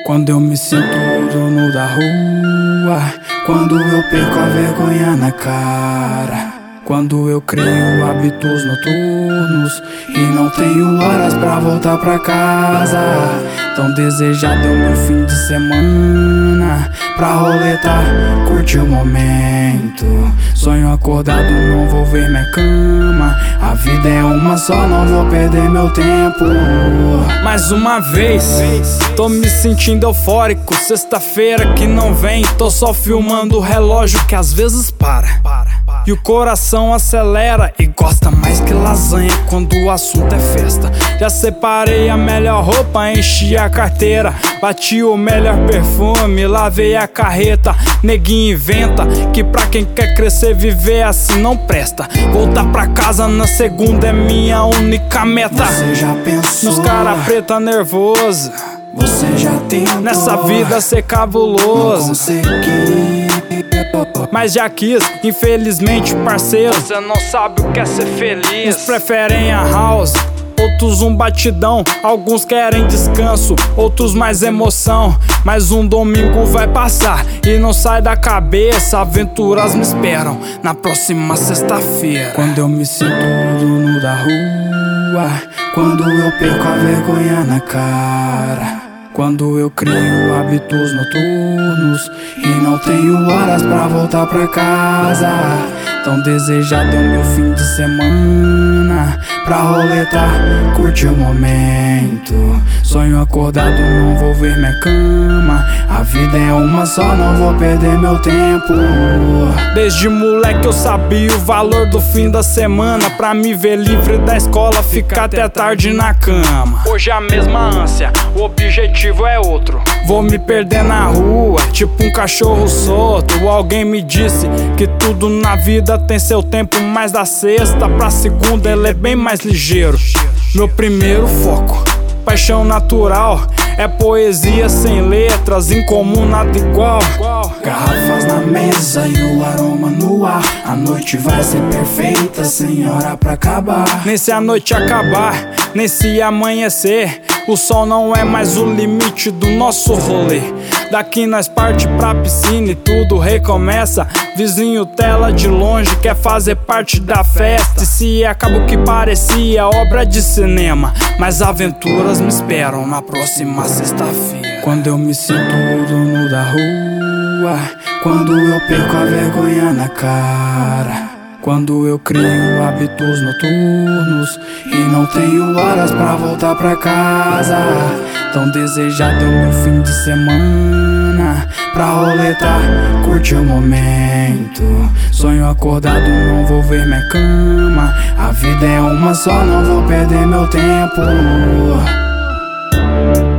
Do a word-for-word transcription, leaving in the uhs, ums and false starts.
Quando eu me sinto o dono da rua, quando eu perco a vergonha na cara, quando eu crio hábitos noturnos e não tenho horas pra voltar pra casa. Tão desejado é o meu fim de semana, pra roletar, curtir o momento. Sonho acordado, não vou ver minha cama. A vida é uma só, não vou perder meu tempo. Mais uma vez, tô me sentindo eufórico. Sexta-feira que não vem, tô só filmando o relógio que às vezes para. E o coração acelera e gosta mais que lasanha quando o assunto é festa. Já separei a melhor roupa, enchi a carteira, bati o melhor perfume, lavei a carreta. Neguinho inventa que pra quem quer crescer, viver assim não presta. Voltar pra casa na segunda é minha única meta. Você já pensou? Nos cara preta nervoso, você já tentou nessa vida ser cabuloso. Não consegui, mas já quis, infelizmente, parceiro, você não sabe o que é ser feliz. Uns preferem a house, outros um batidão. Alguns querem descanso, outros mais emoção. Mas um domingo vai passar e não sai da cabeça. Aventuras me esperam na próxima sexta-feira. Quando eu me sinto o dono da rua, quando eu perco a vergonha na cara, quando eu crio hábitos noturnos e não tenho horas pra voltar pra casa. Tão desejado é o meu fim de semana, pra roletar, curtir o momento. Sonho acordado, não vou ver minha cama. A vida é uma só, não vou perder meu tempo. Desde moleque eu sabia o valor do fim da semana, pra me ver livre da escola, ficar até tarde na cama. Hoje a mesma ânsia, o objetivo é outro. Vou me perder na rua, tipo um cachorro solto. Alguém me disse que tudo na vida tem seu tempo, mas da sexta pra segunda ele é bem mais ligeiro. Meu primeiro foco, paixão natural, é poesia sem letras, incomum, nada igual. Garrafas na mesa e o aroma no ar. A noite vai ser perfeita, sem hora pra acabar. Nem se a noite acabar, nem se amanhecer, o sol não é mais o limite do nosso rolê. Daqui nós parte pra piscina e tudo recomeça. Vizinho tela de longe, quer fazer parte da festa. E se acaba o que parecia obra de cinema, mas aventuras me esperam na próxima sexta-feira. Quando eu me sinto o dono da rua, quando eu perco a vergonha na cara, quando eu crio hábitos noturnos e não tenho horas pra voltar pra casa. Tão desejado é o meu fim de semana, pra roletar, curtir o momento. Sonho acordado, não vou ver minha cama. A vida é uma só, não vou perder meu tempo.